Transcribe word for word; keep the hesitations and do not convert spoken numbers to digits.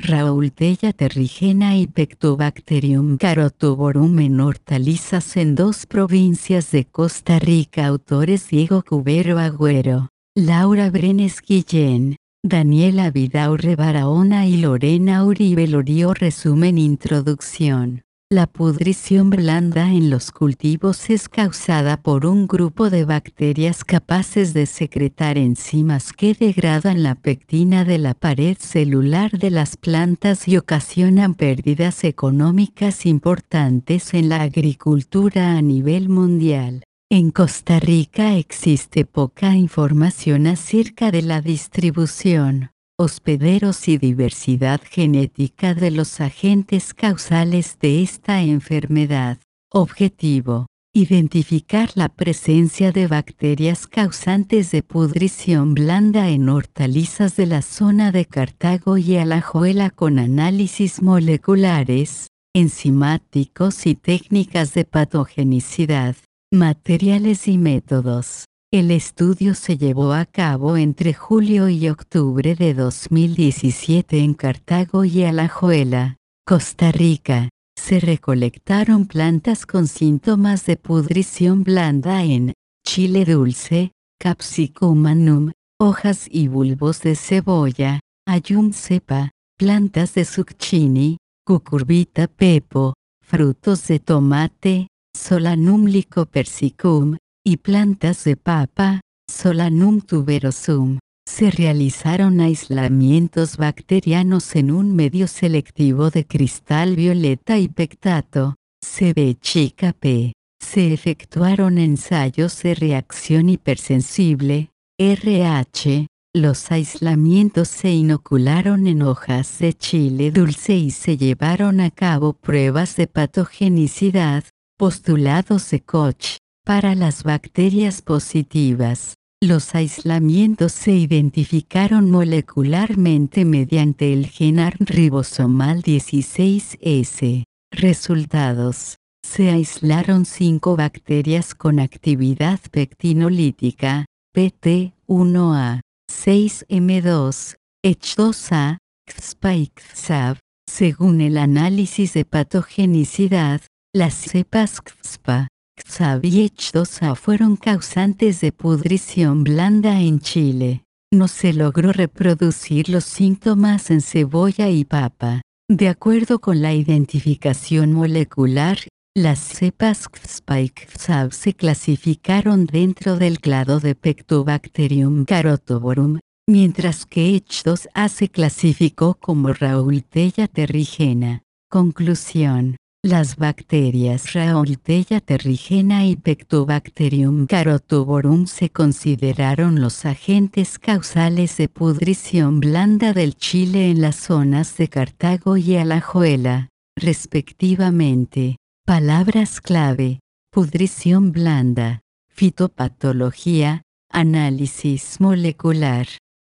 Rauteya terrigena y Pectobacterium carotoborum en hortalizas en dos provincias de Costa Rica. Autores: Diego Cubero Agüero, Laura Brenes Guillén, Daniela Vidaurre Barahona y Lorena Uribe Lorio. Resumen. Introducción. La pudrición blanda en los cultivos es causada por un grupo de bacterias capaces de secretar enzimas que degradan la pectina de la pared celular de las plantas y ocasionan pérdidas económicas importantes en la agricultura a nivel mundial. En Costa Rica existe poca información acerca de la distribución, hospederos y diversidad genética de los agentes causales de esta enfermedad. Objetivo: identificar la presencia de bacterias causantes de pudrición blanda en hortalizas de la zona de Cartago y Alajuela con análisis moleculares, enzimáticos y técnicas de patogenicidad. Materiales y métodos. El estudio se llevó a cabo entre julio y octubre de dos mil diecisiete en Cartago y Alajuela, Costa Rica. Se recolectaron plantas con síntomas de pudrición blanda en chile dulce, Capsicum annuum, hojas y bulbos de cebolla, Allium cepa, plantas de zucchini, Cucurbita pepo, frutos de tomate, Solanum lycopersicum, y plantas de papa, Solanum tuberosum. Se realizaron aislamientos bacterianos en un medio selectivo de cristal violeta y pectato, C B chica P. Se efectuaron ensayos de reacción hipersensible, R H. Los aislamientos se inocularon en hojas de chile dulce y se llevaron a cabo pruebas de patogenicidad, postulados de Koch, para las bacterias positivas. Los aislamientos se identificaron molecularmente mediante el gen A R N ribosomal dieciséis S. Resultados: se aislaron cinco bacterias con actividad pectinolítica, P T uno A, seis M dos, H dos A, C S P A y C S A B. Según el análisis de patogenicidad, las cepas C S P A, C S A B y H dos A fueron causantes de pudrición blanda en Chile. No se logró reproducir los síntomas en cebolla y papa. De acuerdo con la identificación molecular, las cepas C S P A y C S A B se clasificaron dentro del clado de Pectobacterium carotoborum, mientras que H dos A se clasificó como Rauteya terrigena. Conclusión: las bacterias Rauteya terrigena y Pectobacterium carotoborum se consideraron los agentes causales de pudrición blanda del chile en las zonas de Cartago y Alajuela, respectivamente. Palabras clave: pudrición blanda, fitopatología, análisis molecular.